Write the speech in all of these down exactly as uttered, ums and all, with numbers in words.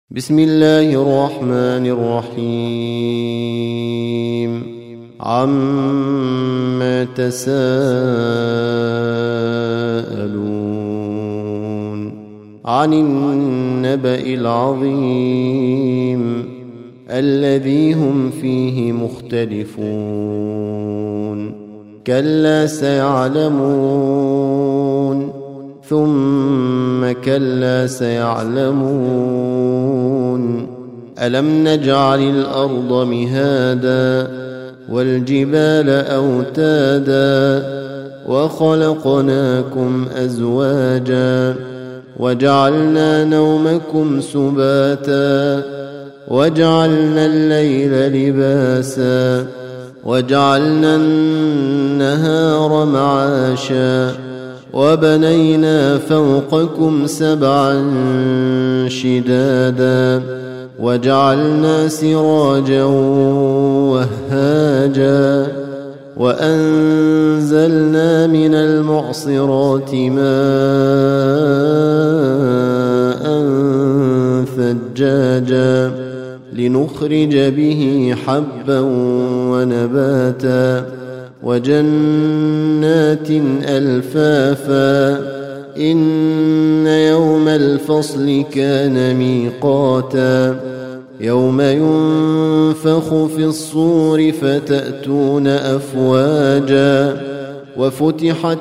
بسم الله الرحمن الرحيم عما تساءلون عن النبأ العظيم الذي هم فيه مختلفون كلا سيعلمون ثم كلا سيعلمون ألم نجعل الأرض مهادا والجبال أوتادا وخلقناكم أزواجا وجعلنا نومكم سباتا وجعلنا الليل لباسا وجعلنا النهار معاشا وبنينا فوقكم سبعا شدادا وجعلنا سراجا وهاجا وأنزلنا من المعصرات ماء ثجاجا لنخرج به حبا ونباتا وجنات ألفافا إن يوم الفصل كان ميقاتا يوم ينفخ في الصور فتأتون أفواجا وفتحت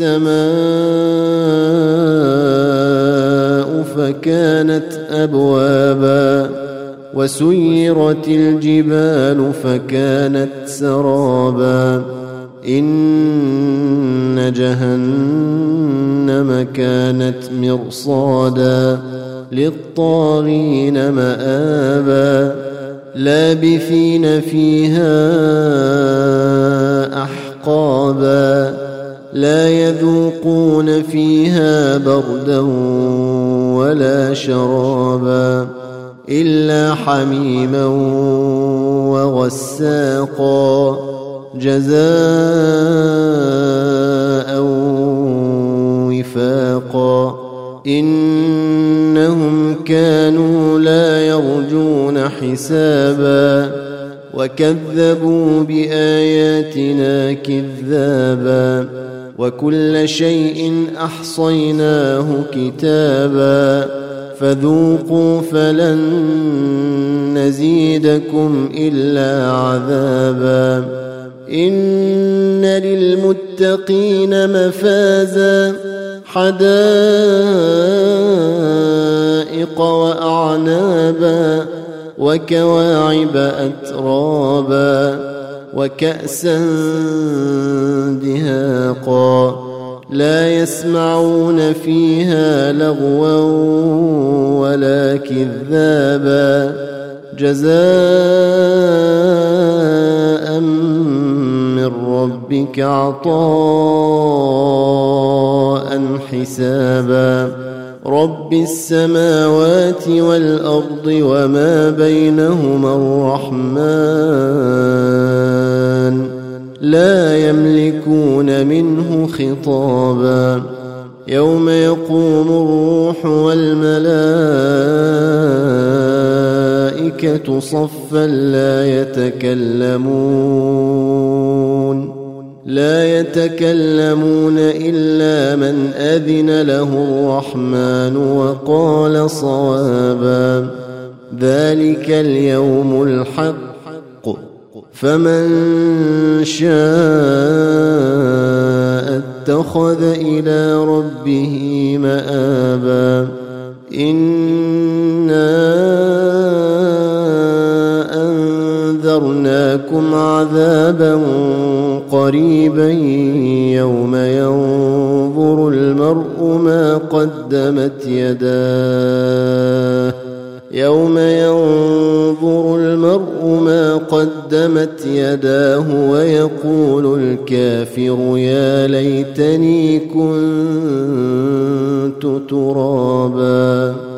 السماء فكانت أبوابا وسيرت الجبال فكانت سرابا إن جهنم كانت مرصادا للطاغين مآبا لابثين فيها أحقابا لا يذوقون فيها بردا ولا شرابا إلا حميما وغساقا جزاء وفاقا إنهم كانوا لا يرجون حسابا وكذبوا بآياتنا كذابا وكل شيء أحصيناه كتابا فذوقوا فلن نزيدكم إلا عذابا إن للمتقين مفازا حدائق وأعنابا وكواعب أترابا وكأسا دهاقا لا يسمعون فيها لغوا ولا كذابا جزاء من ربك عطاء حسابا رب السماوات والأرض وما بينهما الرحمن لا يملكون منه خطابا يوم يقوم الروح والملائكة صفا لا يتكلمون لا يتكلمون إلا من أذن له الرحمن وقال صوابا ذلك اليوم الحق فمن شاء اتخذ إلى ربه مآبا إنا أنذرناكم عذابا قريبا يوم ينظر المرء ما قدمت يداه يوم ينظر المرء ما قدمت يداه ويقول الكافر يا ليتني كنت ترابا.